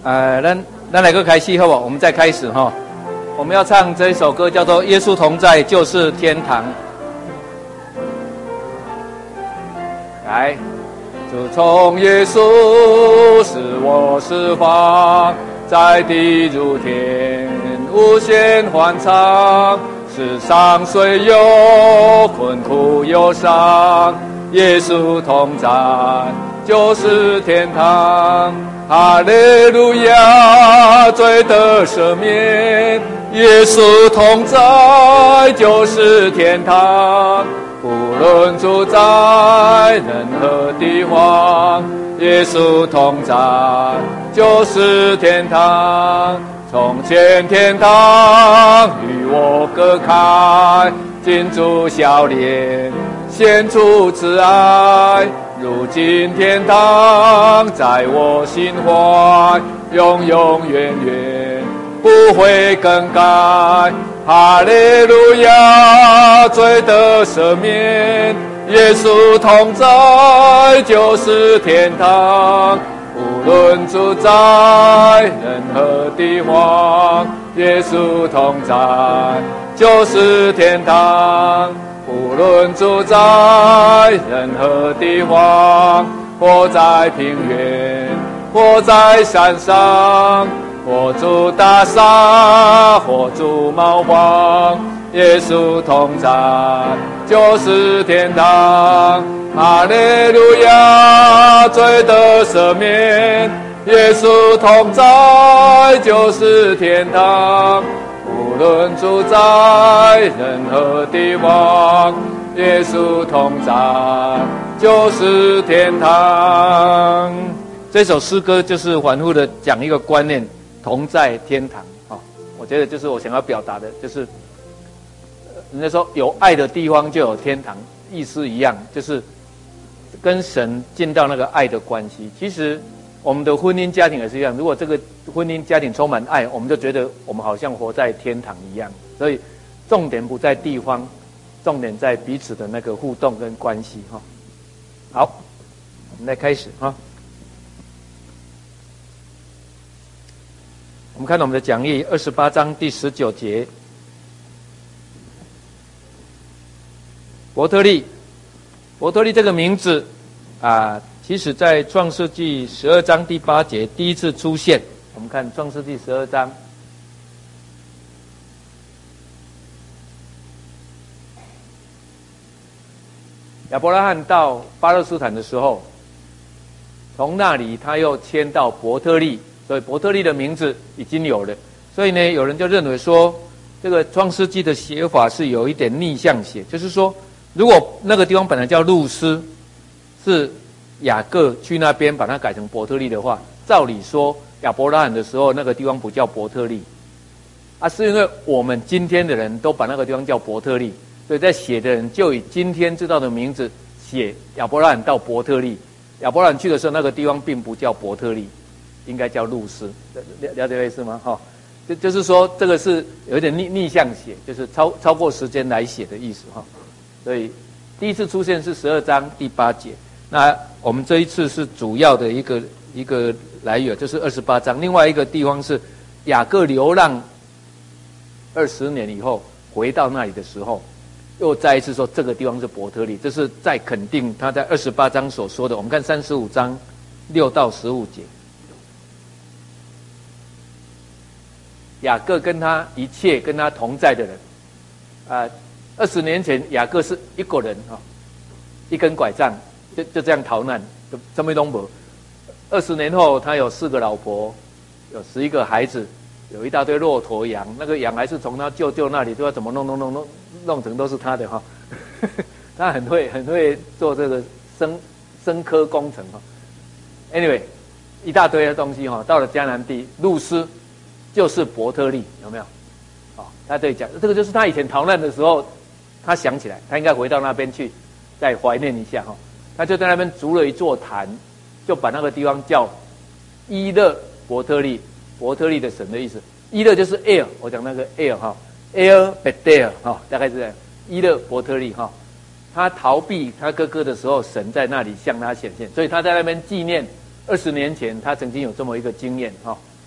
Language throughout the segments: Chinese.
咱来个开始好不好？我们再开始哈。我们要唱这一首歌，叫做《耶稣同在就是天堂》。来，自从耶稣使我释放，在地如天，无限欢畅。世上虽有困苦忧伤，耶稣同在就是天堂。哈利路亚，罪得赦免，耶稣同在就是天堂。无论住在任何地方，耶稣同在就是天堂。从前天堂与我隔开，今主笑脸显出慈爱。如今天堂在我心怀，永永远远不会更改。哈利路亚，罪得赦免，耶稣同在就是天堂。无论住在任何地方，耶稣同在就是天堂。无论住在任何地方，或在平原，或在山上，或住大厦，或住茅房，耶稣同在就是天堂。哈利路亚，罪得赦免，耶稣同在就是天堂。无论住在任何地方，耶稣同在就是天堂。这首诗歌就是反复的讲一个观念，同在天堂。我觉得就是我想要表达的，就是人家说有爱的地方就有天堂，意思一样，就是跟神进到那个爱的关系。其实我们的婚姻家庭也是一样，如果这个婚姻家庭充满爱，我们就觉得我们好像活在天堂一样。所以重点不在地方，重点在彼此的那个互动跟关系。好，我们来开始。我们看到我们的讲义28章第19节，伯特利这个名字其实在创世纪12章第8节第一次出现。我们看创世纪12章，亚伯拉罕到巴勒斯坦的时候，从那里他又迁到伯特利，所以伯特利的名字已经有了。所以呢，有人就认为说，这个创世纪的写法是有一点逆向写，就是说，如果那个地方本来叫路斯，是雅各去那边把它改成伯特利的话，照理说亚伯拉罕的时候那个地方不叫伯特利，是因为我们今天的人都把那个地方叫伯特利，所以在写的人就以今天知道的名字写亚伯拉罕到伯特利。亚伯拉罕去的时候，那个地方并不叫伯特利，应该叫路斯。了解意思吗？就是说这个是有点逆向写，就是超过时间来写的意思。所以第一次出现是12章第8节。那我们这一次是主要的一个来源，就是28章。另外一个地方是雅各流浪20年以后回到那里的时候，又再一次说这个地方是伯特利，这是在肯定他在28章所说的。我们看35章6到15节，雅各跟他一切跟他同在的人，20年前雅各是一个人一根拐杖就这样逃难，什么都没有。20年后，他有4个老婆，有11个孩子，有一大堆骆驼羊，那个羊还是从他舅舅那里，不知道怎么弄成都是他的。他很会做这个生科工程。Anyway， 一大堆的东西。到了迦南地，路斯就是伯特利，有没有？他这里讲，这个就是他以前逃难的时候，他想起来，他应该回到那边去，再怀念一下。他就在那边筑了一座坛，就把那个地方叫伊勒伯特利，伯特利的神的意思。伊勒就是 air， 我讲那个 air Bethel 大概是这样。伊勒伯特利他逃避他哥哥的时候，神在那里向他显现，所以他在那边纪念20年前他曾经有这么一个经验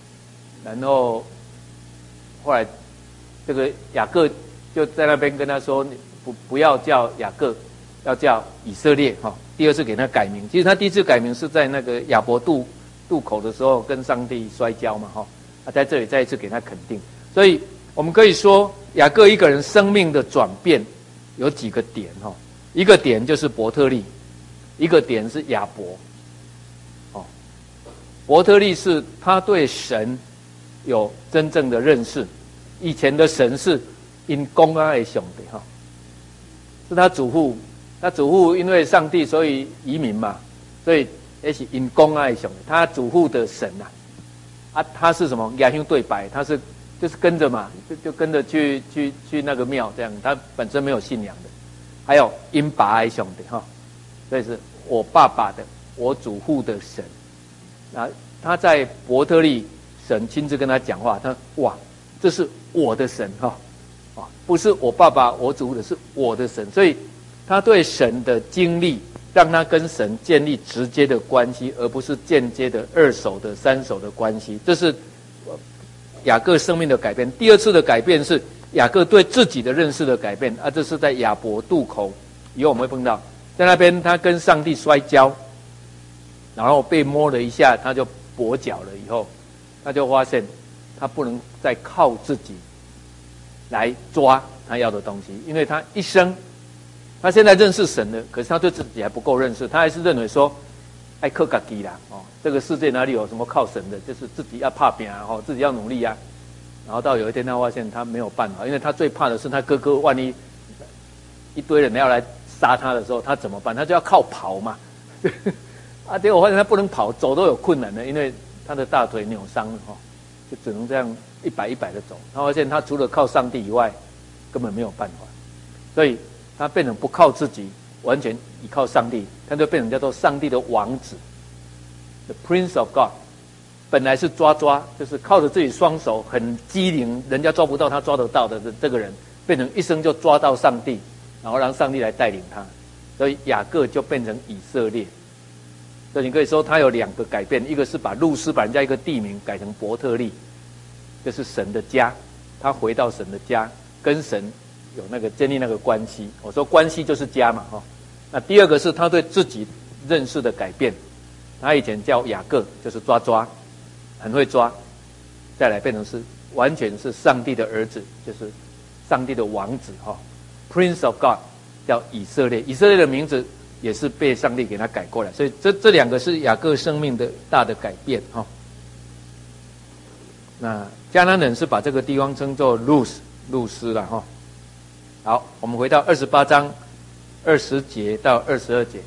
然后后来这个雅各就在那边跟他说，你不要叫雅各，要叫以色列哈。第二次给他改名，其实他第一次改名是在那个亚伯渡口的时候跟上帝摔跤嘛哈。在这里再一次给他肯定，所以我们可以说雅各一个人生命的转变有几个点哈。一个点就是伯特利，一个点是亚伯。哦，伯特利是他对神有真正的认识，以前的神是因公啊的上帝哈，是他祖父因为上帝所以移民嘛，所以也是因公啊的上帝，他祖父的神啊，他是什么？亚兄对白，他是就是跟着嘛，就跟着去那个庙这样，他本身没有信仰的。还有因爸爱兄弟哈，所以是我爸爸的，我祖父的神。啊，他在伯特利，神亲自跟他讲话，他哇，这是我的神哈，啊，不是我爸爸我祖父的，是我的神。所以他对神的经历，让他跟神建立直接的关系，而不是间接的二手的、三手的关系。这是雅各生命的改变。第二次的改变是雅各对自己的认识的改变啊，这是在亚伯渡口以后我们会碰到，在那边他跟上帝摔跤，然后被摸了一下，他就跛脚了。以后他就发现他不能再靠自己来抓他要的东西，因为他一生，他现在认识神了，可是他对自己还不够认识，他还是认为说爱靠自己啦哦，这个世界哪里有什么靠神的，就是自己要打拼啊，哦，自己要努力啊。然后到有一天他发现他没有办法，因为他最怕的是他哥哥万一一堆人要来杀他的时候，他怎么办？他就要靠跑嘛。啊，结果我发现他不能跑，走都有困难的，因为他的大腿扭伤了哈，就只能这样一摆的走。他发现他除了靠上帝以外，根本没有办法，所以他变成不靠自己，完全依靠上帝，他就变成叫做上帝的王子 ，The Prince of God。本来是抓，就是靠着自己双手很机灵，人家抓不到他抓得到的这个人，变成一生就抓到上帝，然后让上帝来带领他，所以雅各就变成以色列。所以你可以说他有两个改变，一个是把路斯把人家一个地名改成伯特利，就是神的家，他回到神的家，跟神有那个建立那个关系。我说关系就是家嘛哈。那第二个是他对自己认识的改变，他以前叫雅各，就是抓。很会抓，再来变成是完全是上帝的儿子，就是上帝的王子哈 ，Prince of God， 叫以色列。以色列的名字也是被上帝给他改过来，所以这两个是雅各生命的大的改变哈。那迦南人是把这个地方称作路斯了哈。好，我们回到28章20节到22节。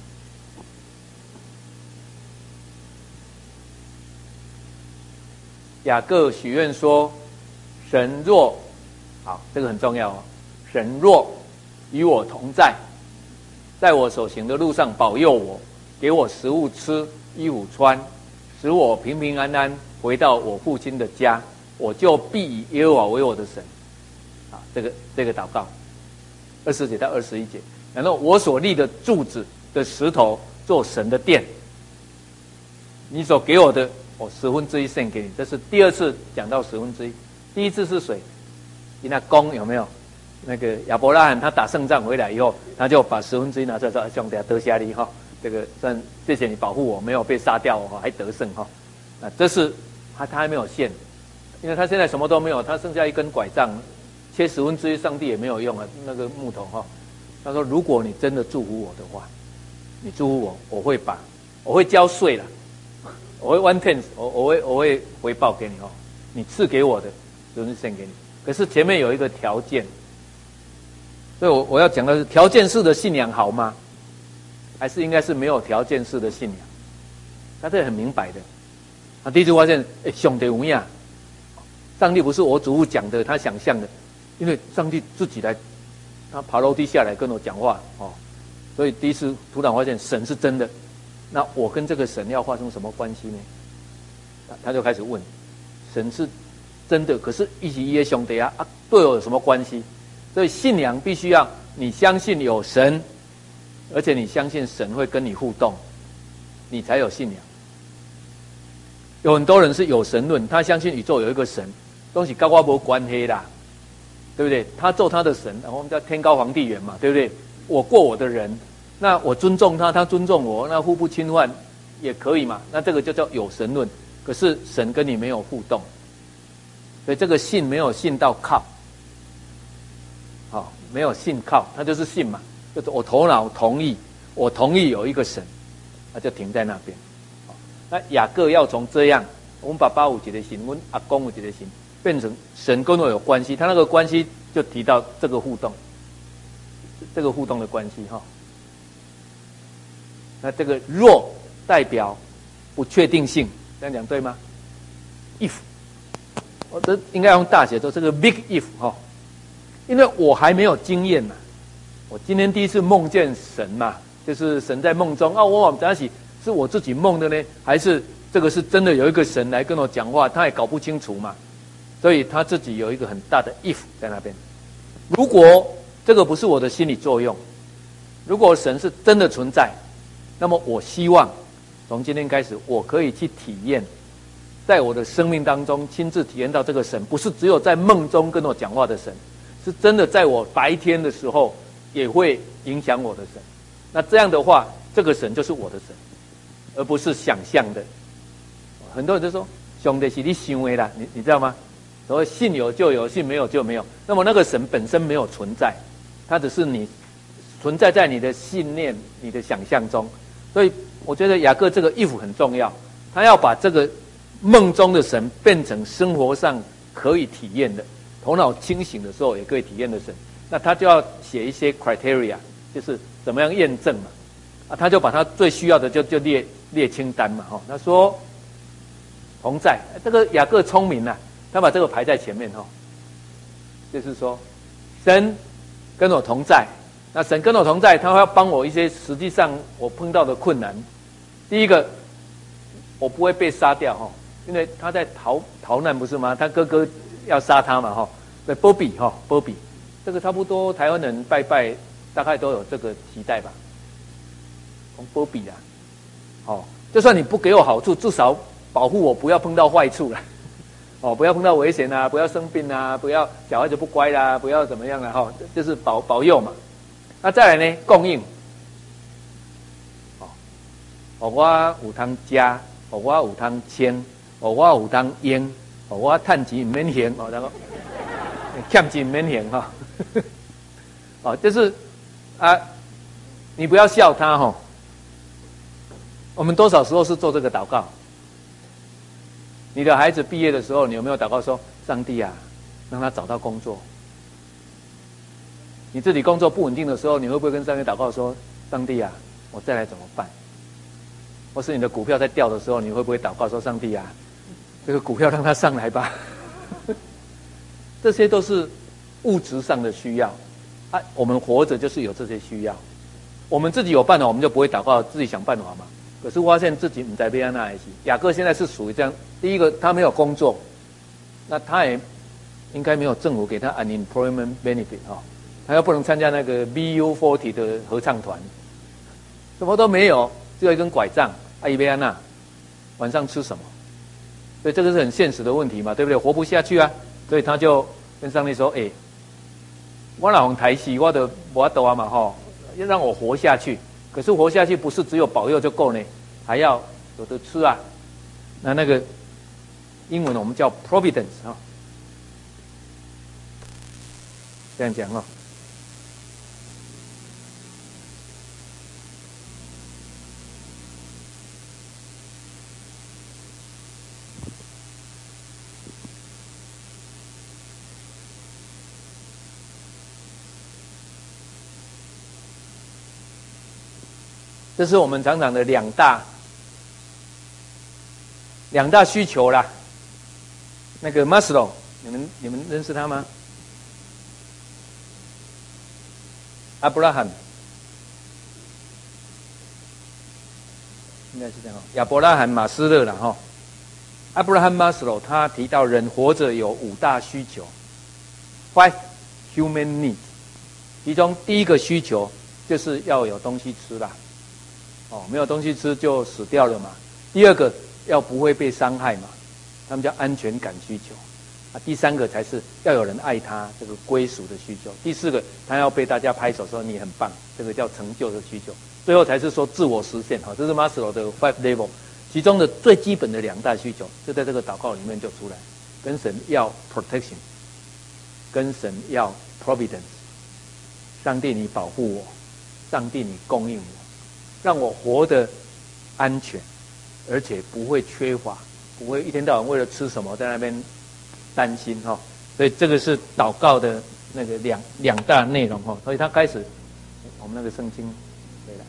雅各许愿说：“神若……好，这个很重要哦。神若与我同在，在我所行的路上保佑我，给我食物吃，衣服穿，使我平平安安回到我父亲的家，我就必以耶和华为我的神。”啊，这个祷告，20节到21节。然后我所立的柱子的石头做神的殿，你所给我的。我1/10献给你，这是第二次讲到1/10。第一次是水，你那弓有没有？那个亚伯拉罕他打胜仗回来以后，他就把1/10拿出来说：“兄弟，得下你哈，这个算谢谢你保护我，没有被杀掉哈，还得胜哈。”啊，这是他还没有献，因为他现在什么都没有，他剩下一根拐杖，切1/10，上帝也没有用啊，那个木头哈。他说：“如果你真的祝福我的话，你祝福我，我会交税了。”我会 1/10， 我会回报给你哦，你赐给我的就是献给你。可是前面有一个条件，所以我要讲的是条件式的信仰好吗？还是应该是没有条件式的信仰？他这很明白的。他第一次发现，兄弟有影，上帝不是我祖父讲的，他想象的，因为上帝自己来，他爬楼梯下来跟我讲话哦，所以第一次突然发现神是真的。那我跟这个神要发生什么关系呢？他就开始问，神是真的，可是一起耶兄弟啊，对我有什么关系？所以信仰必须要你相信有神，而且你相信神会跟你互动，你才有信仰。 有很多人是有神论，他相信宇宙有一个神，东西跟我没关系啦，对不对？他做他的神，然后我们叫天高皇帝远嘛，对不对？我过我的人，那我尊重他，他尊重我，那互不侵犯也可以嘛？那这个就叫有神论。可是神跟你没有互动，所以这个信没有信到靠，好，没有信靠，他就是信嘛，就是我头脑同意，我同意有一个神，那就停在那边。那雅各要从这样，我们爸爸有一个神，我们阿公有一个神，变成神跟我有关系，他那个关系就提到这个互动，这个互动的关系哈。那这个若代表不确定性，这样讲对吗 ？if， 我这应该用大写做这个 big if 哈，因为我还没有经验嘛，我今天第一次梦见神嘛，就是神在梦中啊，我往在一起。是我自己梦的呢，还是这个是真的有一个神来跟我讲话？他也搞不清楚嘛，所以他自己有一个很大的 if 在那边。如果这个不是我的心理作用，如果神是真的存在，那么我希望从今天开始，我可以去体验，在我的生命当中亲自体验到这个神，不是只有在梦中跟我讲话的神，是真的在我白天的时候也会影响我的神。那这样的话，这个神就是我的神。而不是想象的，很多人就说兄弟是你想的啦，你知道吗？所谓信有就有，信没有就没有。那么那个神本身没有存在，它只是你存在在你的信念、你的想象中。所以我觉得雅各这个 if 很重要，他要把这个梦中的神变成生活上可以体验的，头脑清醒的时候也可以体验的神。那他就要写一些 criteria， 就是怎么样验证嘛。他就把他最需要的就列清单嘛，他说同在，这个雅各聪明啊，他把这个排在前面就是说神跟我同在，那神跟我同在，他会要帮我一些实际上我碰到的困难。第一个，我不会被杀掉因为他在逃难不是吗？他哥哥要杀他嘛对，波比，这个差不多台湾人拜拜大概都有这个期待吧。波比啦，就算你不给我好处，至少保护我不要碰到坏处啦，不要碰到危险啊，不要生病啊，不要小孩子不乖啦，不要怎么样啦，就是保佑嘛。那再来呢，供应，我有通吃，我有通穿，我有通用，我趁钱唔免还，然后欠钱唔免还就是你不要笑他我们多少时候是做这个祷告？你的孩子毕业的时候，你有没有祷告说：“上帝啊，让他找到工作？”你自己工作不稳定的时候，你会不会跟上帝祷告说：“上帝啊，我再来怎么办？”或是你的股票在掉的时候，你会不会祷告说：“上帝啊，这个股票让它上来吧？”这些都是物质上的需要我们活着就是有这些需要。我们自己有办法，我们就不会祷告，自己想办法嘛。可是发现自己不在被安那一起。雅各现在是属于这样，第一个他没有工作，那他也应该没有政府给他 unemployment benefit 他又不能参加那个 BU40 的合唱团，什么都没有，只有一根拐杖。伊被安那晚上吃什么？所以这个是很现实的问题嘛，对不对？活不下去啊，所以他就跟上帝说：“我老公台戏，我的我懂嘛要让我活下去。可是活下去不是只有保佑就够呢，还要有的吃啊。那个英文我们叫 providence 这样讲这是我们常常的两大需求啦。那个 Maslow， 你们认识他吗？阿布拉罕，应该是这样亚伯拉罕马斯勒啦阿布拉罕马斯洛他提到人活着有5大需求 ，5 human needs， 其中第一个需求就是要有东西吃啦。没有东西吃就死掉了嘛。第二个要不会被伤害嘛，他们叫安全感需求。第三个才是要有人爱他，这个归属的需求。第四个，他要被大家拍手说你很棒，这个叫成就的需求。最后才是说自我实现。这是马斯洛的 5 level， 其中的最基本的2大需求，就在这个祷告里面就出来。跟神要 protection， 跟神要 providence。上帝你保护我，上帝你供应我，让我活得安全，而且不会缺乏，不会一天到晚为了吃什么在那边担心哈，所以这个是祷告的那个两大内容哈。所以他开始，我们那个圣经回来，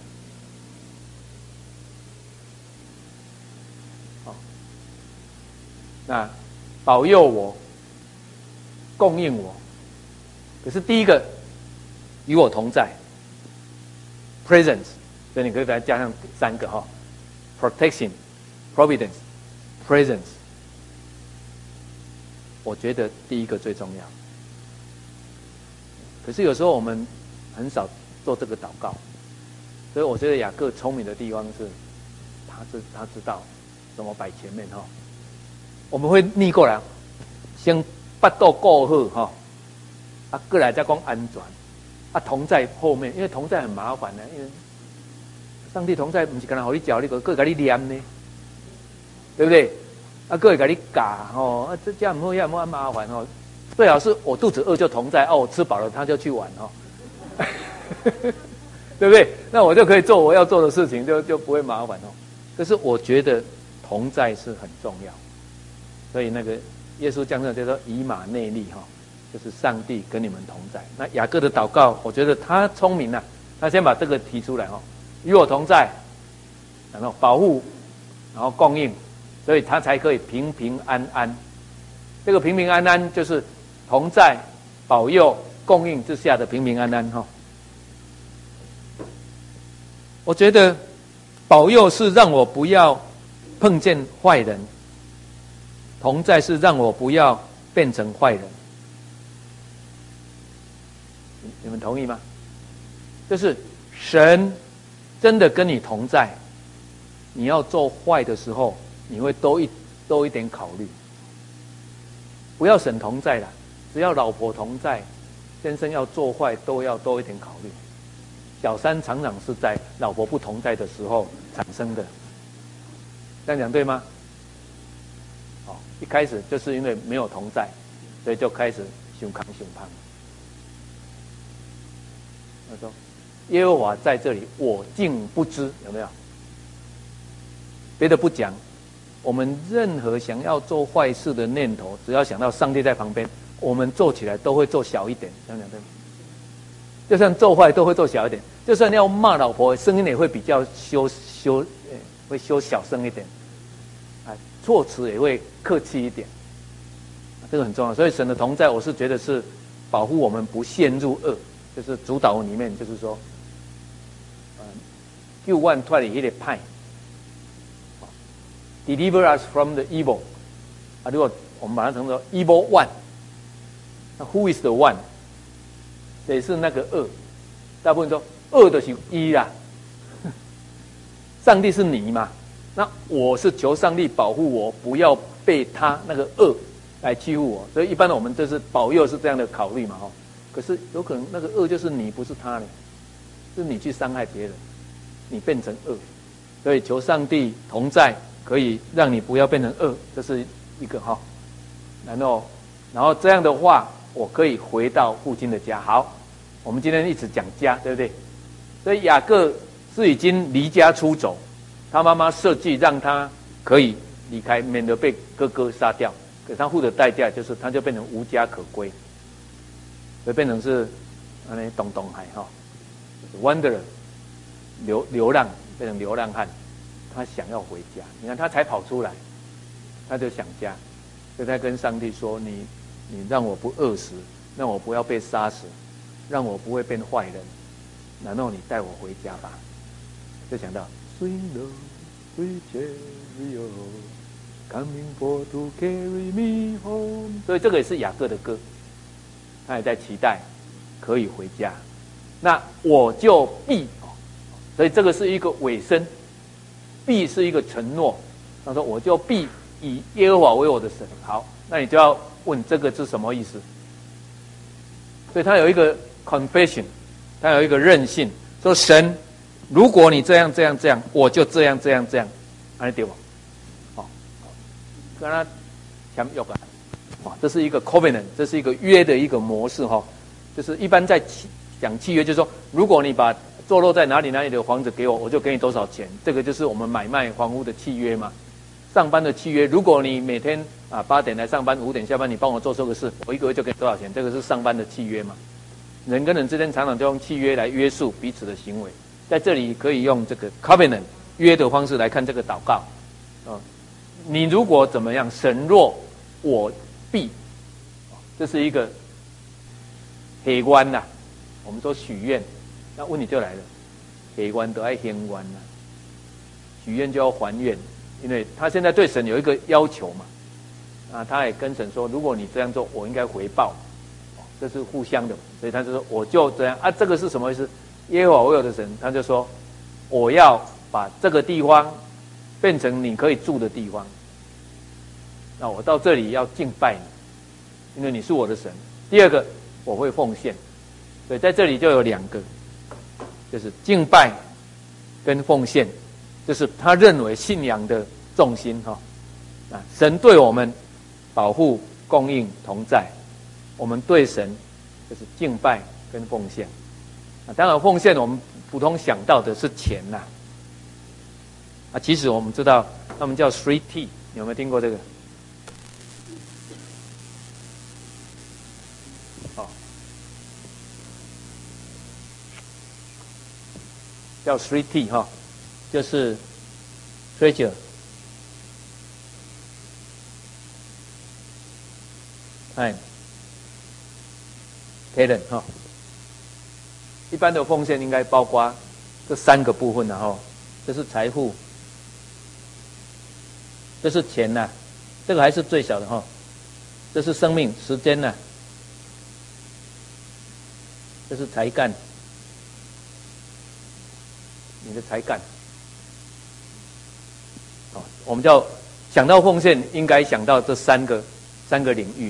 好，那保佑我，供应我。可是第一个，与我同在 ，presence， 所以你可以把它加上3个哈 ，protection、providence、presence。我觉得第一个最重要，可是有时候我们很少做这个祷告，所以我觉得雅各聪明的地方是，他知道怎么摆前面哈。我们会逆过来，先八道过后哈，过来再讲安全，同在后面，因为同在很麻烦的，因为上帝同在不是干那好你教你个，各给你念呢，对不对？各会给你教吼，这样不会那么麻烦哦。最好是我肚子饿就同在，我吃饱了他就去玩哦，对不对？那我就可以做我要做的事情，就不会麻烦哦。可是我觉得同在是很重要，所以那个耶稣降生就说以马内利哈，就是上帝跟你们同在。那雅各的祷告，我觉得他聪明啊，他先把这个提出来哦，与我同在，然后保护，然后供应。所以他才可以平平安安。这个平平安安就是同在、保佑、供应之下的平平安安哈。我觉得保佑是让我不要碰见坏人，同在是让我不要变成坏人。你们同意吗？就是神真的跟你同在，你要做坏的时候，你会多一点考虑，不要神同在啦，只要老婆同在，先生要做坏都要多一点考虑。小三常常是在老婆不同在的时候产生的，这样讲对吗？一开始就是因为没有同在，所以就开始胸扛胸胖。他说：“耶和华在这里，我竟不知。”有没有？别的不讲。我们任何想要做坏事的念头，只要想到上帝在旁边，我们做起来都会做小一点，这样讲对吗？就算做坏都会做小一点，就算要骂老婆，声音也会比较会修小声一点，措辞也会客气一点，这个很重要。所以神的同在，我是觉得是保护我们不陷入恶，就是主导里面就是说，救万脱离那个派。Deliver us from the evil。如果我们把它称作 evil one， 那 who is the one？ 谁是那个恶？大部分说恶的是一啦，上帝是你嘛？那我是求上帝保护我，不要被他那个恶来欺负我。所以一般的我们就是保佑是这样的考虑嘛，可是有可能那个恶就是你，不是他呢，是你去伤害别人，你变成恶。所以求上帝同在。可以让你不要变成恶，这是一个哈。然后这样的话，我可以回到父亲的家。好，我们今天一直讲家，对不对？所以雅各是已经离家出走，他妈妈设计让他可以离开，免得被哥哥杀掉。可他付的代价就是，他就变成无家可归，所以变成是东海哈 ，wanderer 流浪，变成流浪汉。他想要回家，你看他才跑出来，他就想家，所以他跟上帝说：“你让我不饿死，让我不要被杀死，让我不会变坏人，然后你带我回家吧。”就想到 Sweet Lord, sweet chariot, coming for to carry me home。所以这个也是雅各的歌，他也在期待可以回家。那我就必，所以这个是一个尾声。必是一个承诺， 他说我就必以耶和华为我的神。好，那你就要问这个是什么意思？所以他有一个 confession， 他有一个任性，说神，如果你这样这样这样，我就这样这样这样，安对吧？好，跟他签约啊，这是一个 covenant， 这是一个约的一个模式哈，就是一般在讲契约，就是说，如果你把坐落在哪里哪里的房子给我，我就给你多少钱，这个就是我们买卖房屋的契约嘛。上班的契约，如果你每天8点来上班，5点下班，你帮我做这个事，我1个月就给你多少钱，这个是上班的契约嘛。人跟人之间常常就用契约来约束彼此的行为，在这里可以用这个 covenant 约的方式来看这个祷告。你如果怎么样，神若我必，这是一个黑官呐。我们说许愿，那问题就来了，黑官都爱还愿呐，许愿就要还愿。因为他现在对神有一个要求嘛，他也跟神说，如果你这样做，我应该回报，这是互相的，所以他就说我就这样这个是什么意思？耶和华为我的神，他就说我要把这个地方变成你可以住的地方，那我到这里要敬拜你，因为你是我的神。第二个，我会奉献，所以在这里就有2个，就是敬拜跟奉献。就是他认为信仰的重心神对我们保护、供应、同在，我们对神就是敬拜跟奉献。当然奉献我们普通想到的是钱呐，其实我们知道他们叫 3T， 有没有听过这个？叫 3T 就是 treasure、time、talent 一般的奉献应该包括这3个部分这是财富，这是钱呐，这个还是最小的这是生命、时间呐，这是才干，你的才干。我们就想到奉献，应该想到这三个领域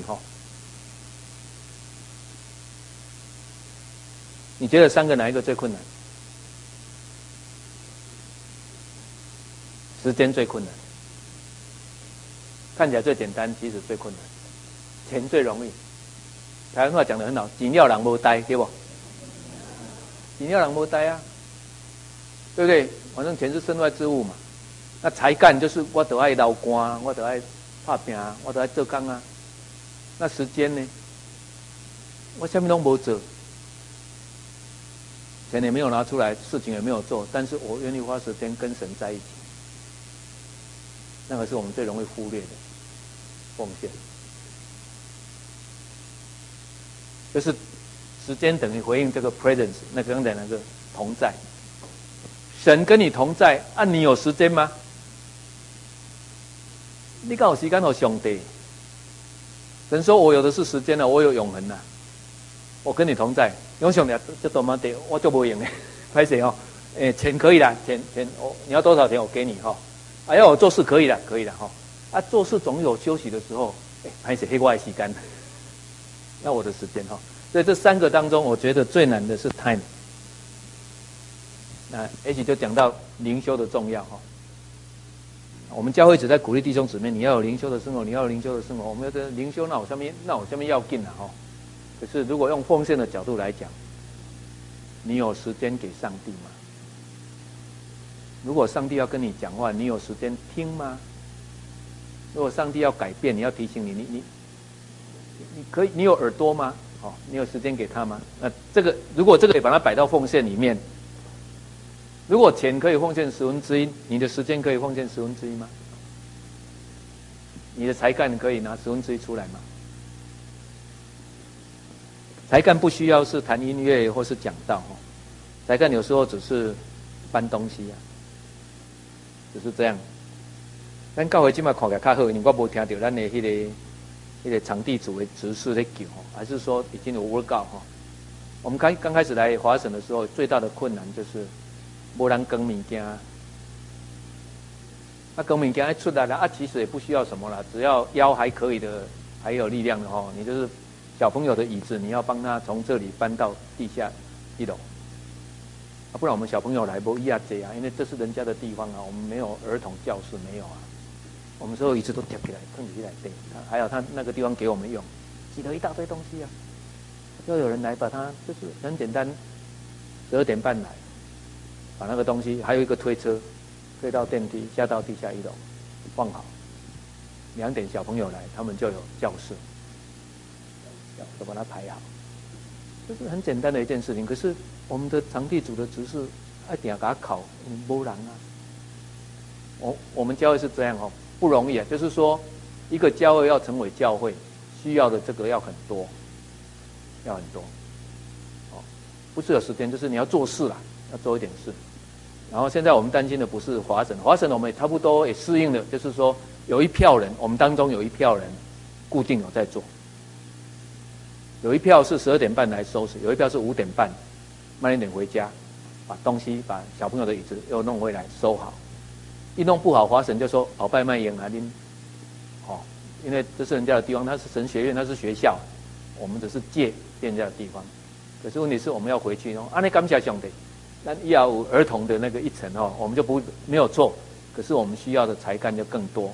你觉得3个哪一个最困难？时间最困难，看起来最简单，其实最困难。钱最容易，台湾话讲得很好，钱了人无呆，对不？钱了人无呆啊，对不对？反正钱是身外之物嘛。那才干就是我都爱劳官，我都爱打拼，我都爱做工啊。那时间呢？我什么都没做，钱也没有拿出来，事情也没有做，但是我愿意花时间跟神在一起。那个是我们最容易忽略的奉献，就是时间等于回应这个 presence， 那刚才那个同在。神跟你同在你有时间吗？你敢有时间给上帝？神说我有的是时间我有永恒我跟你同在。用上帝这多么的，我就不用的，拍谁钱可以啦，钱你要多少钱我给你要我做事可以啦做事总有休息的时候，拍谁黑我的时间，要我的时间所以这3个当中，我觉得最难的是 time。那 H 就讲到灵修的重要我们教会只在鼓励弟兄姊妹，你要有灵修的生活，你要有灵修的生活。我们要的灵修，那我下面要紧可是如果用奉献的角度来讲，你有时间给上帝吗？如果上帝要跟你讲话，你有时间听吗？如果上帝要改变，你要提醒你可以，你有耳朵吗？你有时间给他吗？如果这个也把它摆到奉献里面。如果钱可以奉献1/10，你的时间可以奉献1/10吗？你的才干可以拿1/10出来吗？才干不需要是弹音乐或是讲道才干有时候只是搬东西只是这样。咱教会现在看起来较好，因为我没听到咱的那个场地主的执事在叫还是说已经有 work out我们刚开始来华省的时候，最大的困难就是没人耕物件， 那革命刚才出来了啊，其实也不需要什么了，只要腰还可以的，还有力量的哦，你就是小朋友的椅子，你要帮他从这里搬到地下1楼，啊，不然我们小朋友来不一下这啊，因为这是人家的地方啊，我们没有儿童教室，没有啊，我们所有椅子都贴起来，碰起来对，还有他那个地方给我们用，挤了一大堆东西啊，就有人来把它，就是很简单，12点半来，把那个东西，还有一个推车，推到电梯，下到地下1楼，放好。2点小朋友来，他们就有教室，就把它排好，这是很简单的一件事情。可是我们的场地组的执事一定要给他考，没人啊。我们教会是这样哦，不容易啊。就是说，一个教会要成为教会，需要的这个要很多，要很多。哦，不是有时间，就是你要做事啦，要做一点事。然后现在我们担心的不是华神，华神我们也差不多也适应了，就是说有一票人，我们当中有一票人固定有在做，有一票是12点半来收拾，有一票是5点半慢一点回家，把东西把小朋友的椅子又弄回来收好。一弄不好，华神就说鳌拜卖盐啊，您哦，因为这是人家的地方，它是神学院，它是学校，我们只是借人家的地方。可是问题是我们要回去哦，啊，你感谢上帝。那要有儿童的那个一层哦，我们就没有错，可是我们需要的才干就更多。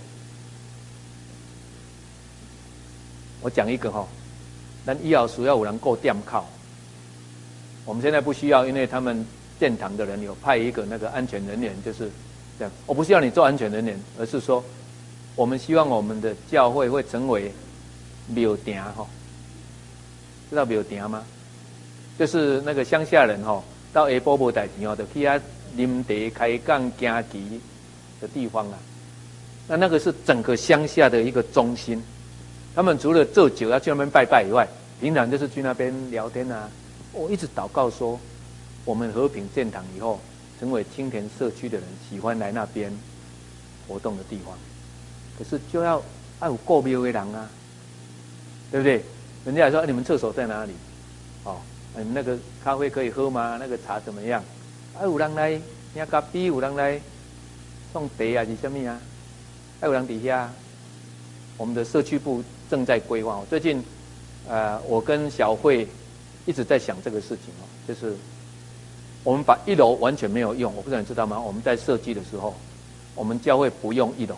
我讲一个哈，咱以后需要有人够店靠。我们现在不需要，因为他们建堂的人有派一个那个安全人员，就是这样。我不需要你做安全人员，而是说，我们希望我们的教会会成为庙埕哈，知道庙埕吗？就是那个乡下人哈。到下晡无代志哦，就去遐啉茶、开讲、行棋的地方啊。那个是整个乡下的一个中心。他们除了做酒要去那边拜拜以外，平常就是去那边聊天啊。我一直祷告说，我们和平建堂以后，成为青田社区的人喜欢来那边活动的地方。可是就要有够庙的人啊，对不对？人家说你们厕所在哪里？哦。那个咖啡可以喝吗？那个茶怎么样？有人来喝咖啡，有人来送茶啊，是什么啊？有人底下，我们的社区部正在规划。最近，我跟小慧一直在想这个事情哦，就是我们把1楼完全没有用，我不知道你知道吗？我们在设计的时候，我们教会不用1楼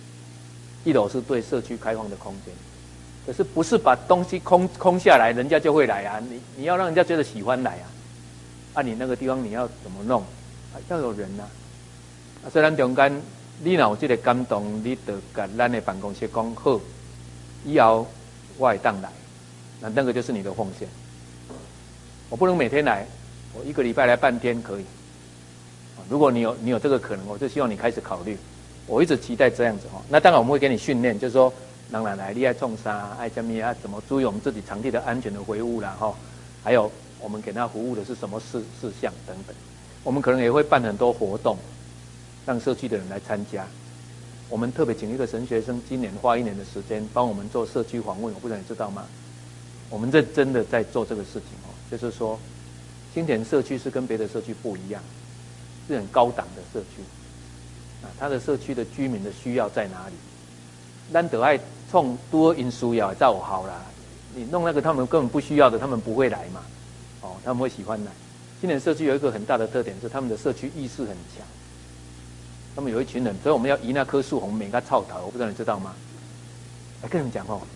，1楼是对社区开放的空间。可是不是把东西空下来，人家就会来啊！你要让人家觉得喜欢来啊！啊，你那个地方你要怎么弄？啊，要有人啊！啊，虽然中间你若有这个感动，你就跟咱的办公室讲好，以后我会当来，那个就是你的奉献。我不能每天来，我1个礼拜来半天可以。如果你有这个可能，我就希望你开始考虑。我一直期待这样子哈。那当然我们会给你训练，就是说。当然来，你爱创啥，爱什么啊？怎么注意我们自己场地的安全的维护啦？哈，还有我们给他服务的是什么事项等等。我们可能也会办很多活动，让社区的人来参加。我们特别请一个神学生，今年花1年的时间帮我们做社区访问，我不知道你知道吗？我们认真的在做这个事情哦，就是说，青田社区是跟别的社区不一样，是很高档的社区。啊，它的社区的居民的需要在哪里？咱得爱创多因需要才有好啦，你弄那个他们根本不需要的，他们不会来嘛。哦，他们会喜欢来。青年社区有一个很大的特点是，他们的社区意识很强。他们有一群人，所以我们要移那棵树红，每个草头，我不知道你知道吗？来跟你们讲哦，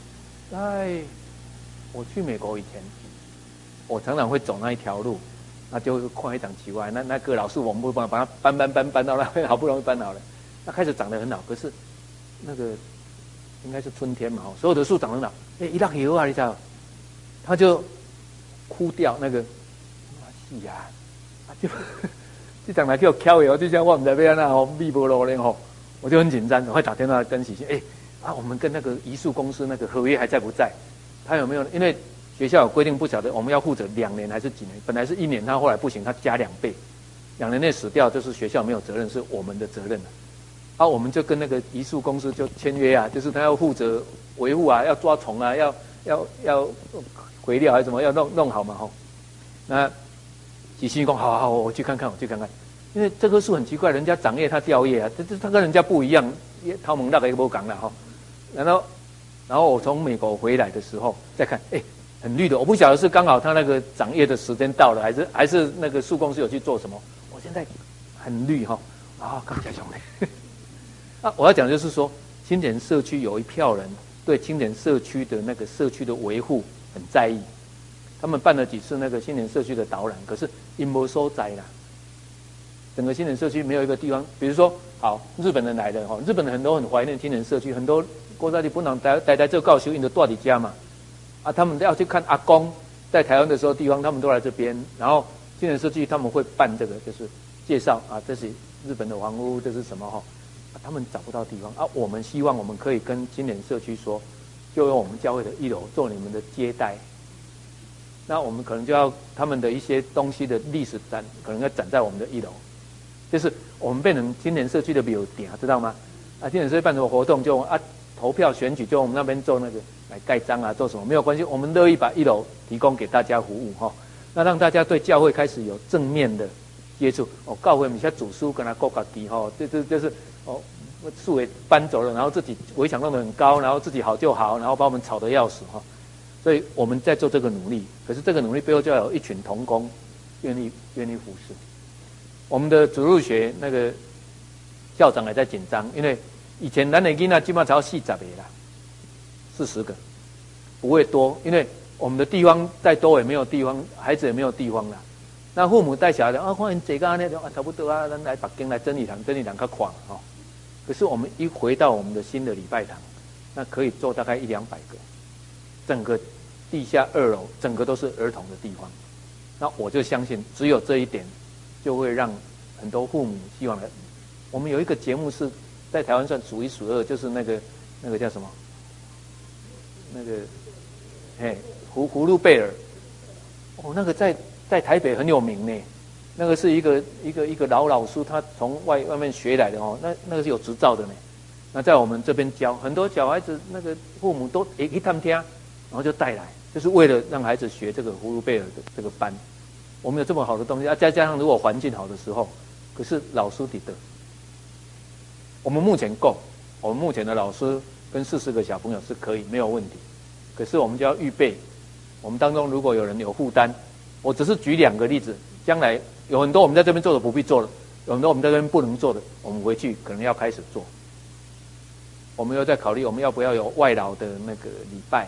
我去美国以前，我常常会走那一条路，那就会看一长奇怪，那棵老树我们不把它搬到那边，好不容易搬好了，那开始长得很好，可是那个。应该是春天嘛，所有的树长得好，一落叶啊，你知道，它就枯掉那个，是啊，就长来叫敲的，就像我们在边那密波罗呢我就很紧张，会打电话跟喜庆，我们跟那个移树公司那个合约还在不在？他有没有？因为学校有规定，不晓得我们要负责2年还是几年？本来是1年，他后来不行，他加2倍，2年内死掉就是学校没有责任，是我们的责任了。我们就跟那个移树公司就签约啊，就是他要负责维护啊，要抓虫啊，要回料还是什么，要弄好嘛那喜庆讲好，我去看看， 因为这棵树很奇怪，人家长叶它掉叶啊，它跟人家不一样，他们那个也不讲了哈。然后我从美国回来的时候再看，很绿的，我不晓得是刚好它那个长叶的时间到了，还是那个树公司有去做什么。我现在很绿哈，感谢兄弟。我要讲的就是说，青年社区有一票人对青年社区的那个社区的维护很在意，他们办了几次那个青年社区的导览，可是因没所在啦。整个青年社区没有一个地方，比如说，好，日本人来的日本人很多很怀念青年社区，很多国家的不能待在这教修因的大底家嘛，他们要去看阿公在台湾的时候地方，他们都来这边，然后青年社区他们会办这个，就是介绍这是日本的房屋，这是什么他们找不到地方我们希望我们可以跟青年社区说，就用我们教会的1楼做你们的接待。那我们可能就要他们的一些东西的历史展，可能要展在我们的1楼。就是我们变成青年社区的标点，知道吗？青年社区办什么活动就投票选举就我们那边做那个来盖章做什么没有关系，我们乐意把1楼提供给大家服务那让大家对教会开始有正面的接触教会有些主书跟他过家己就是树也搬走了，然后自己围墙弄得很高，然后自己好就好，然后把我们吵得要死所以我们在做这个努力，可是这个努力背后就要有一群同工愿意服侍。我们的主日学那个校长还在紧张，因为以前咱的囡仔基本上才要40个啦，40个不会多，因为我们的地方再多也没有地方，孩子也没有地方啦。那父母带小孩的看人这个那种差不多咱来北京来真理堂较宽可是我们一回到我们的新的礼拜堂，那可以坐大概100-200个，整个地下2楼整个都是儿童的地方。那我就相信只有这一点就会让很多父母希望来。我们有一个节目是在台湾算数1数2，就是那个叫什么？那个葫芦贝尔那个在台北很有名呢。那个是一个老师，他从外面学来的那个是有执照的呢。那在我们这边教很多小孩子，那个父母都一探听，然后就带来，就是为了让孩子学这个葫芦贝尔的这个班。我们有这么好的东西再加上如果环境好的时候，可是老师得我们目前够，我们目前的老师跟40个小朋友是可以没有问题。可是我们就要预备，我们当中如果有人有负担，我只是举2个例子，将来有很多我们在这边做的不必做了，有很多我们在这边不能做的，我们回去可能要开始做。我们又在考虑我们要不要有外劳的那个礼拜。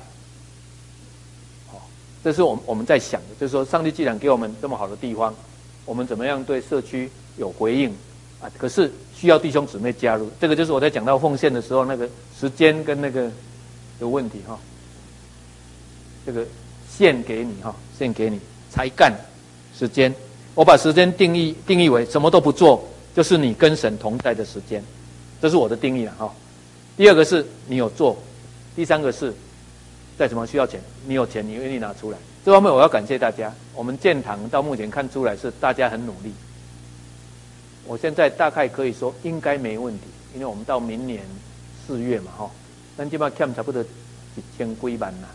这是我们在想的，就是说上帝既然给我们这么好的地方，我们怎么样对社区有回应可是需要弟兄姊妹加入，这个就是我在讲到奉献的时候那个时间跟那个的问题这个献给你才干时间。我把时间定义为什么都不做，就是你跟神同在的时间，这是我的定义了第2个是你有做，第3个是再怎么需要钱，你有钱你愿意拿出来。这方面我要感谢大家，我们建堂到目前看出来是大家很努力。我现在大概可以说应该没问题，因为我们到明年4月嘛咱基本上欠差不多1000几万啦。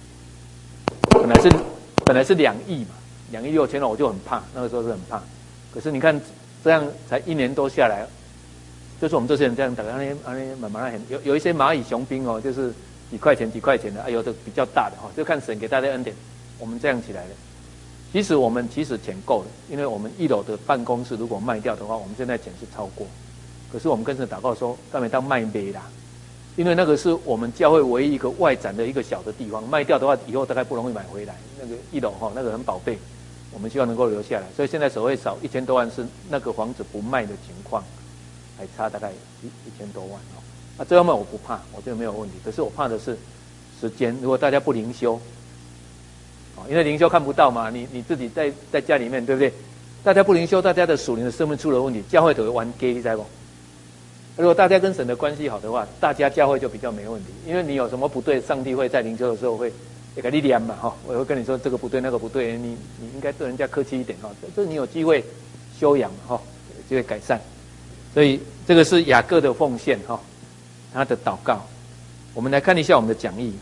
本来是2亿嘛，2亿6千了，我就很怕，那个时候是很怕。可是你看这样才1年多下来，就是我们这些人这样，大家慢慢很有一些蚂蚁雄兵就是几块钱的有的比较大的就看神给大家恩典，我们这样起来了。我们钱够了，因为我们1楼的办公室如果卖掉的话，我们现在钱是超过。可是我们跟神祷告说，干嘛当卖杯啦？因为那个是我们教会唯一一个外展的一个小的地方，卖掉的话以后大概不容易买回来。那个1楼那个很宝贝，我们希望能够留下来。所以现在手会少1000多万是那个房子不卖的情况，还差大概1000多万这方面我不怕，我觉得没有问题。可是我怕的是时间，如果大家不灵修因为灵修看不到嘛，你自己在家里面对不对？大家不灵修，大家的属灵的生命出了问题，教会就会玩 gay， 你知道不？如果大家跟神的关系好的话，大家教会就比较没问题。因为你有什么不对，上帝会在灵修的时候会给你念嘛我也会跟你说这个不对那个不对，你应该对人家客气一点这你有机会修养有机会改善。所以这个是雅各的奉献他的祷告。我们来看一下我们的讲义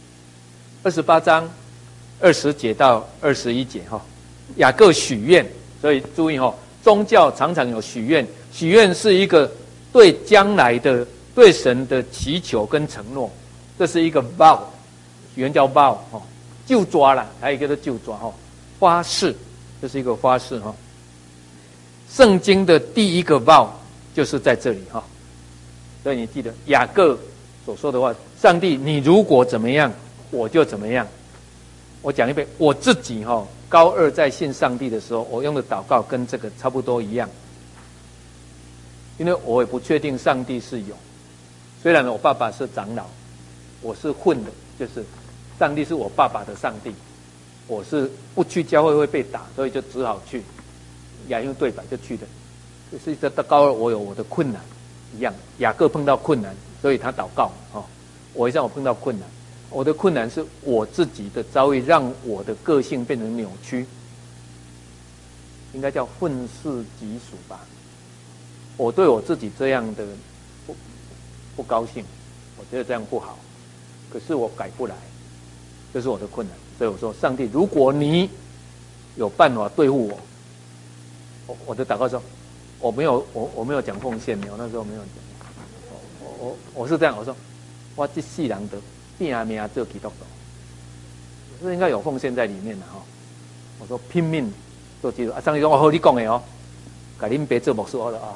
28章20节到21节雅各许愿所以注意宗教常常有许愿，许愿是一个对将来的对神的祈求跟承诺，这是一个 vow， 许愿叫 vow 就抓啦，还有一个叫就抓发誓，这是一个发誓圣经的第一个 vow 就是在这里所以你记得雅各所说的话，上帝你如果怎么样我就怎么样。我讲一遍，我自己高二在信上帝的时候，我用的祷告跟这个差不多一样，因为我也不确定上帝是有，虽然我爸爸是长老，我是混的，就是上帝是我爸爸的上帝，我是不去教会会被打，所以就只好去亚运对白就去的。就是在高二我有我的困难一样，雅各碰到困难，所以他祷告我一样我碰到困难，我的困难是我自己的遭遇让我的个性变成扭曲，应该叫愤世嫉俗吧。我对我自己这样的不高兴，我觉得这样不好，可是我改不来，这是我的困难。所以我说，上帝，如果你有办法对付我的祷告说，我没有讲奉献，我那时候没有讲，我是这样，我说我这世人的拼命做基督徒，是应该有奉献在里面的我说拼命做基督徒。上帝说：“好，你讲的改恁别做牧师好了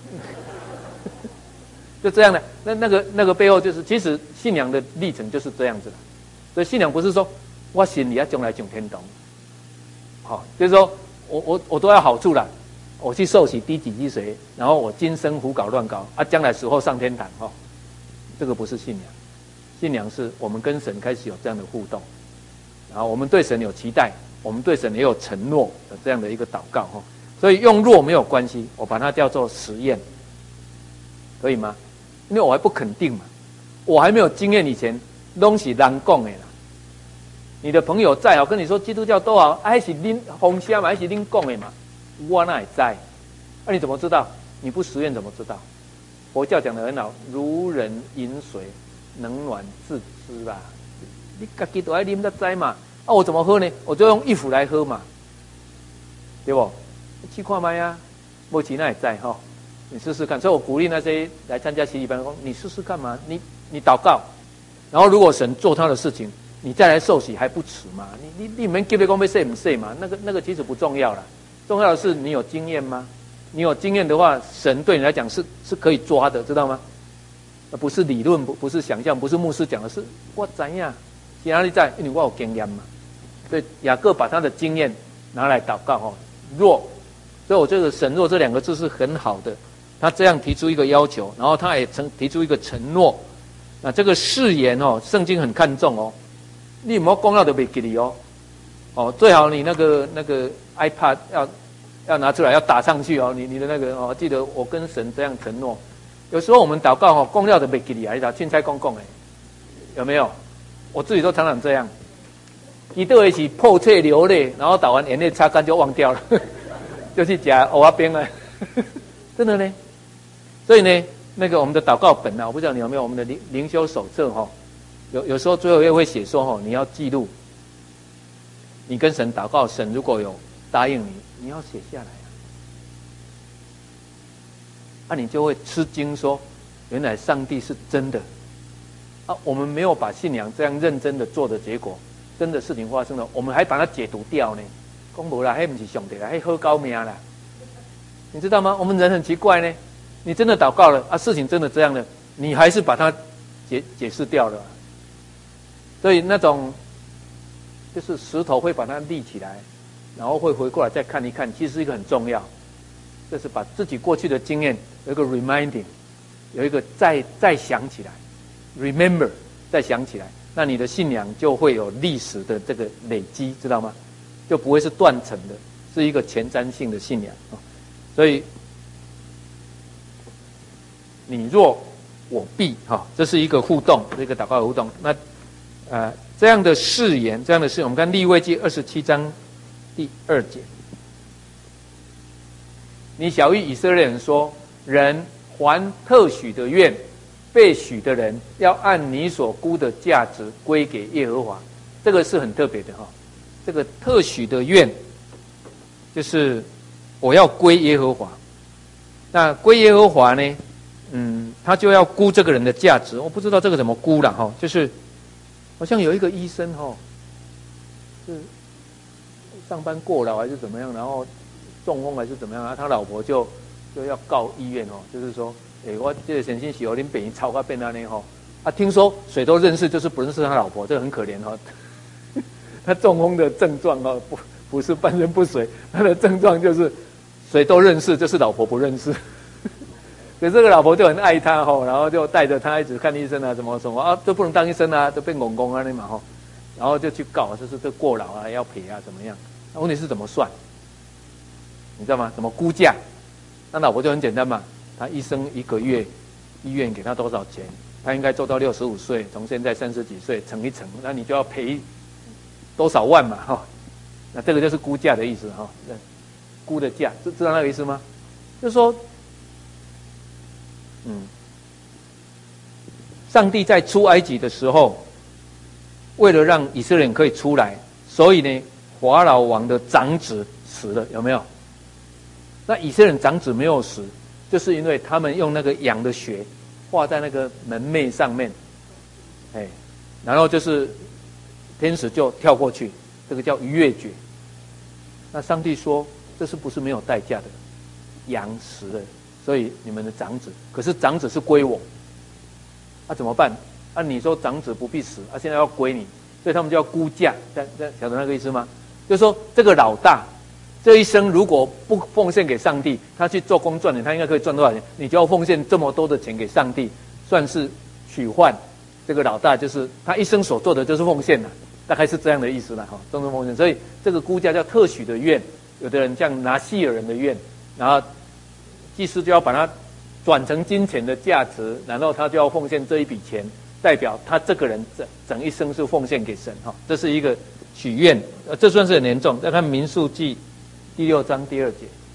就这样的。那个背后就是，其实信仰的历程就是这样子的。所以信仰不是说我信你要将来上天堂，就是说我都要好处啦。我去受洗滴几滴水，然后我今生胡搞乱搞将来死后上天堂这个不是信仰。信仰是我们跟神开始有这样的互动，然后我们对神有期待，我们对神也有承诺的这样的一个祷告所以用弱没有关系，我把它叫做实验，可以吗？因为我还不肯定嘛，我还没有经验以前，都是人讲的啦。你的朋友再好跟你说基督教多好，还是恁奉献嘛，还是恁讲的嘛，我哪会知？你怎么知道？你不实验怎么知道？佛教讲得很好，如人饮水，冷暖自知啦。你自己都爱啉才知嘛。我怎么喝呢？我就用一壶来喝嘛，对不？去看麦啊，没钱哪会知你试试看。所以我鼓励那些来参加洗礼班，你试试看嘛，你祷告，然后如果神做他的事情，你再来受洗还不迟嘛。你们给不讲要洗不洗嘛？那个其实不重要啦，重要的是你有经验吗？你有经验的话，神对你来讲是可以抓的，知道吗？不是理论，不是想象，不是牧师讲的，是我怎样，其他你在，因为我有经验嘛。所以雅各把他的经验拿来祷告弱，所以我这个神弱这两个字是很好的。他这样提出一个要求，然后他也提出一个承诺。那这个誓言圣经很看重你有没有公要的没给你最好你那个 iPad 要拿出来，要打上去你的那个记得我跟神这样承诺。有时候我们祷告公要的没给你啊，凊彩讲有没有？我自己都常常这样，一对一起破碎流泪，然后打完眼泪擦干就忘掉了，就去夹蚵仔冰了，真的呢。所以呢，那个我们的祷告本我不知道你有没有我们的灵修手册有时候最后也会写说你要记录你跟神祷告，神如果有答应你要写下来你就会吃惊说，原来上帝是真的我们没有把信仰这样认真的做的结果，真的事情发生了，我们还把它解读掉呢。说没啦，那不是上帝啦，那好高命啦，你知道吗？我们人很奇怪呢，你真的祷告了事情真的这样了，你还是把它解释掉了。所以那种就是石头会把它立起来，然后会回过来再看一看，其实是一个很重要，就是把自己过去的经验有一个 reminding， 有一个再想起来 remember， 再想起来，那你的信仰就会有历史的这个累积，知道吗？就不会是断层的，是一个前瞻性的信仰所以你若我必这是一个互动，这个祷告的互动。那这样的誓言，这样的誓言，我们看利未记27章第2节，你晓谕以色列人说，人还特许的愿，被许的人要按你所估的价值归给耶和华。这个是很特别的这个特许的愿，就是我要归耶和华。那归耶和华呢？他就要估这个人的价值。我不知道这个怎么估了哈，就是好像有一个医生哈，是上班过劳还是怎么样，然后中风还是怎么样啊？他老婆就要告医院哦，就是说，我这个先生是有点病超过变那呢哈。听说谁都认识，就是不认识他老婆，这个很可怜哈。他中风的症状哈，不是半身不遂，他的症状就是谁都认识，就是老婆不认识。可是这个老婆就很爱他哈，然后就带着他一直看医生啊，什么都不能当医生啊，都变公公啊那嘛哈，然后就去告，就是这过劳啊，要赔啊，怎么样？那问题是怎么算？你知道吗？怎么估价？那老婆就很简单嘛，他一生1个月，医院给他多少钱？他应该做到65岁，从现在30几岁乘一乘，那你就要赔多少万嘛哈？那这个就是估价的意思哈，估的价，知道那个意思吗？就是说。上帝在出埃及的时候，为了让以色列人可以出来，所以呢，法老王的长子死了，有没有？那以色列人长子没有死，就是因为他们用那个羊的血画在那个门楣上面，然后就是天使就跳过去，这个叫逾越节。那上帝说，这是不是没有代价的？羊死了。所以你们的长子，可是长子是归我，怎么办？你说长子不必死，现在要归你，所以他们就要估价，晓得那个意思吗？就是说这个老大这一生如果不奉献给上帝，他去做工赚钱，他应该可以赚多少钱？你就要奉献这么多的钱给上帝，算是取换这个老大，就是他一生所做的就是奉献了，大概是这样的意思了哈，终身奉献。所以这个估价叫特许的愿，有的人像拿细尔人的愿，然后祭司就要把它转成金钱的价值，然后他就要奉献这一笔钱，代表他这个人整一生是奉献给神哈。这是一个许愿，这算是很严重。再看民数记第6章第2节，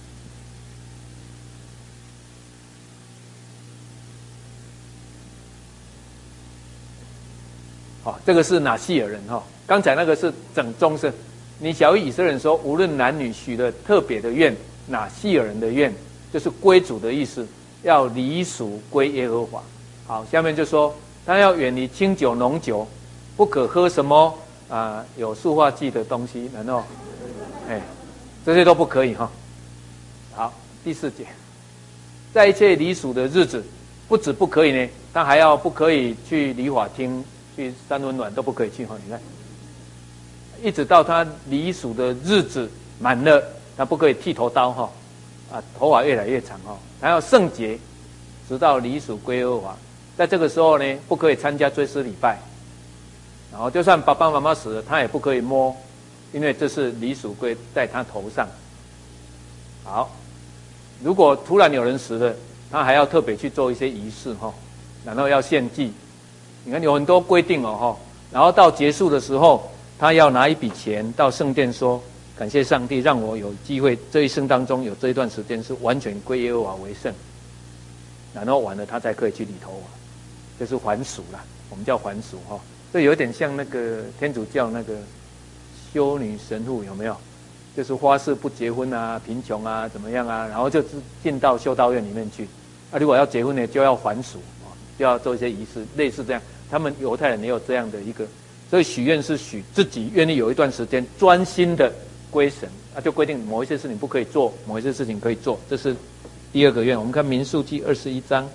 好，这个是拿细尔人哈。刚才那个是整终身。你小以色列人说，无论男女许的特别的愿，拿细尔人的愿。就是归主的意思，要离俗归耶和华。好，下面就说他要远离清酒浓酒，不可喝什么有塑化剂的东西，然后这些都不可以哈。好，第4节，在一切离俗的日子，不止不可以呢，他还要不可以去理发厅、去三温暖都不可以去哈。你看，一直到他离俗的日子满了，他不可以剃头刀哈。头发越来越长哈，还要圣洁，直到离俗归耶和华。在这个时候呢，不可以参加追思礼拜，然后就算爸爸妈妈死了，他也不可以摸，因为这是离俗归在他头上。好，如果突然有人死了，他还要特别去做一些仪式哈，然后要献祭。你看有很多规定哦哈，然后到结束的时候，他要拿一笔钱到圣殿说。感谢上帝让我有机会这一生当中有这一段时间是完全归耶和华为圣，然后完了他才可以去理头发，就是还俗啦，我们叫还俗哈。这有点像那个天主教那个修女神父有没有？就是花式不结婚啊，贫穷啊，怎么样啊，然后就进到修道院里面去。如果要结婚呢，就要还俗，就要做一些仪式，类似这样。他们犹太人也有这样的一个，所以许愿是许自己愿意有一段时间专心的。归神，就规定某一些事情不可以做，某一些事情可以做，这是第2个愿。我们看民数记21章，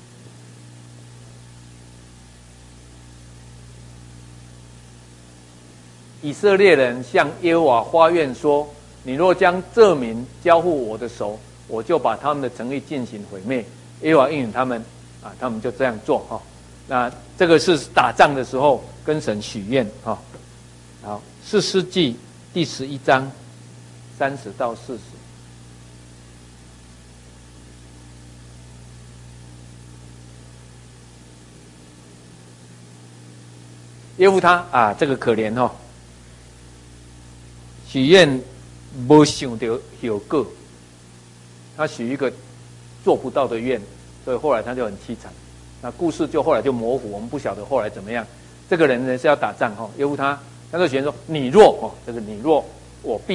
以色列人向耶和华发愿说：“你若将这民交付我的手，我就把他们的诚意进行毁灭。”耶和华应允他们，他们就这样做哈。那这个是打仗的时候跟神许愿哈。好，士师记第11章30到40。耶夫他这个可怜哦，许愿没想到有果，他许一个做不到的愿，所以后来他就很凄惨。那故事就后来就模糊，我们不晓得后来怎么样。这个人呢是要打仗耶夫他就许愿说：“你若这个你若我必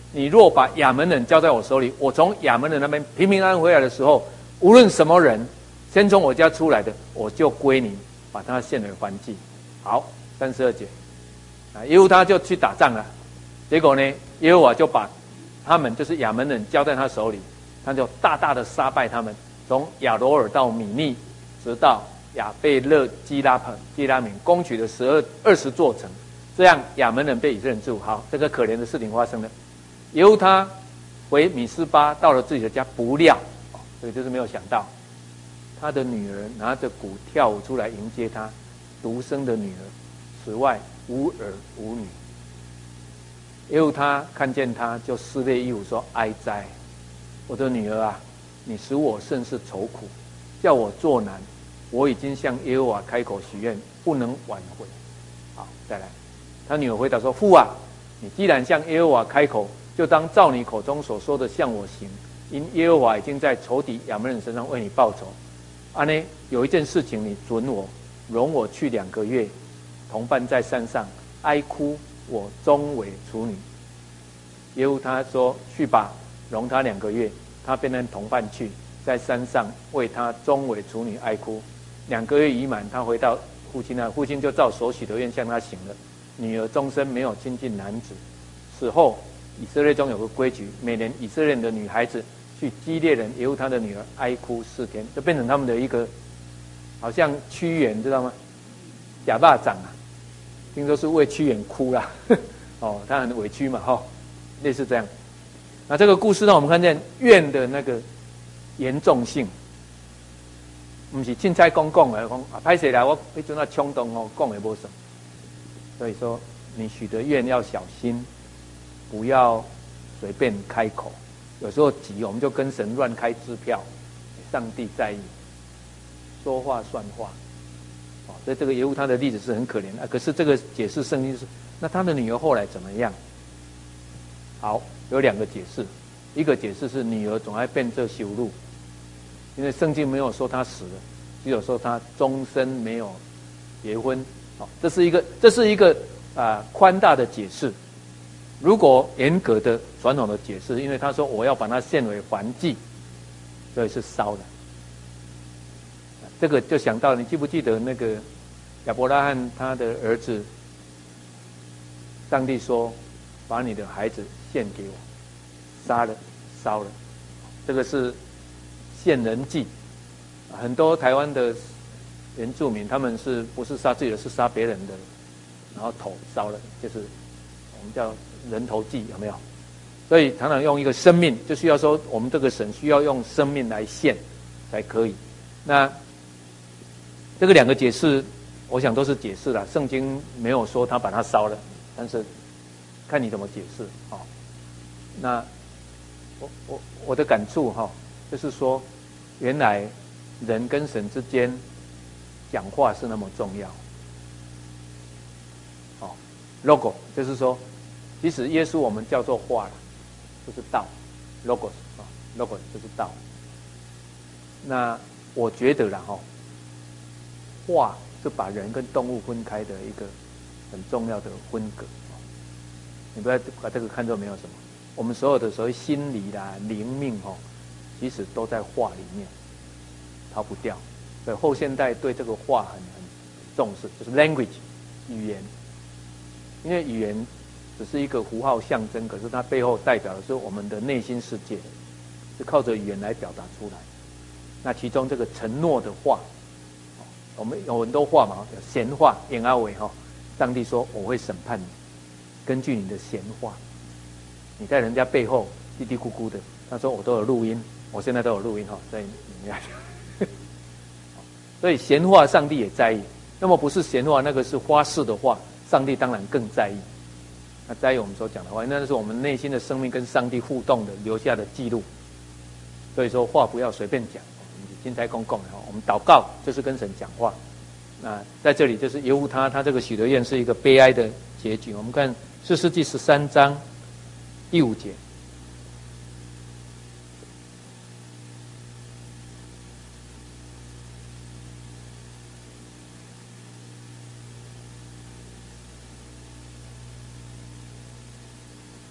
你若把亚门人交在我手里，我从亚门人那边平平安安回来的时候，无论什么人先从我家出来的，我就归你，把他献为燔祭。好，32节，耶户他就去打仗了。结果呢，耶和华就把他们就是亚门人交在他手里，他就大大的杀败他们，从亚罗尔到米利，直到亚贝勒基拉敏，攻取了20座城。这样亚门人被以色列人治。好，这个可怜的事情发生了。耶户他回米斯巴，到了自己的家，不料，这个就是没有想到，他的女儿拿着鼓跳舞出来迎接他，独生的女儿，此外无儿无女。耶户他看见他，就撕裂衣服说：“哀哉，我的女儿啊，你使我甚是愁苦，叫我作难。我已经向耶和华开口许愿，不能挽回。”好，再来，他女儿回答说：“父啊，你既然向耶和华开口，就当照你口中所说的向我行，因耶和华已经在仇敌亚门人身上为你报仇。呢，有一件事情你准我，容我去2个月，同伴在山上哀哭我终为处女。”耶户他说：“去吧，容他2个月。”他便跟同伴去，在山上为他终为处女哀哭。2个月已满，他回到父亲那，父亲就照所许的愿向他行了。女儿终身没有亲近男子。此后，以色列中有个规矩，每年以色列的女孩子去基列人耶户他的女儿哀哭4天，就变成他们的一个好像屈原，知道吗？假霸掌啊，听说是为屈原哭啦。哦，他很委屈嘛，类似这样。那这个故事让我们看见怨的那个严重性，不是凊彩讲的，讲歹势啦，我迄阵啊冲动讲的无什么。所以说，你许的愿要小心，不要随便开口。有时候急，我们就跟神乱开支票，上帝在意，说话算话。所以这个耶户他的例子是很可怜的。可是这个解释圣经是，那他的女儿后来怎么样？好，有2个解释。一个解释是女儿总爱变这修路，因为圣经没有说她死了，只有说她终身没有结婚。好，这是一个宽大的解释。如果严格的传统的解释，因为他说我要把它献为燔祭，所以是烧的。这个就想到，你记不记得那个亚伯拉罕他的儿子，上帝说把你的孩子献给我，杀了烧了，这个是献人祭。很多台湾的原住民，他们是不是杀自己的，是杀别人的，然后头烧了，就是我们叫人头祭，有没有？所以常常用一个生命，就需要说我们这个神需要用生命来献才可以。那这个2个解释，我想都是解释了，圣经没有说他把它烧了，但是看你怎么解释。那我的感触就是说，原来人跟神之间讲话是那么重要。logo 就是说，其实耶稣我们叫做话了，就是道 ，logos logos 就是道。那我觉得啦话是把人跟动物分开的一个很重要的分隔。你不要把这个看作没有什么，我们所有的所谓心理啦、灵命其实都在话里面，逃不掉。所以后现代对这个话很重视，就是 language 语言，因为语言只是一个符号象征，可是它背后代表的是我们的内心世界，是靠着语言来表达出来。那其中这个承诺的话，我们有很多话嘛，闲话、言阿伟上帝说我会审判你，根据你的闲话，你在人家背后嘀嘀咕咕的，他说我都有录音，我现在都有录音所以你看，所以闲话上帝也在意。那么不是闲话，那个是花式的话，上帝当然更在意。那在意我们所讲的话，那是我们内心的生命跟上帝互动的留下的记录。所以说话不要随便讲，金财公共我们祷告就是跟神讲话。那在这里就是耶户他这个许的愿是一个悲哀的结局。我们看士师记13章第5节。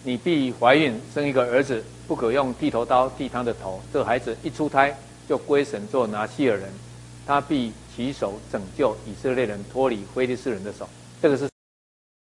你必怀孕生一个儿子，不可用剃头刀剃他的头。这孩子一出胎就归神做拿西尔人，他必起手拯救以色列人脱离非利士人的手。这个是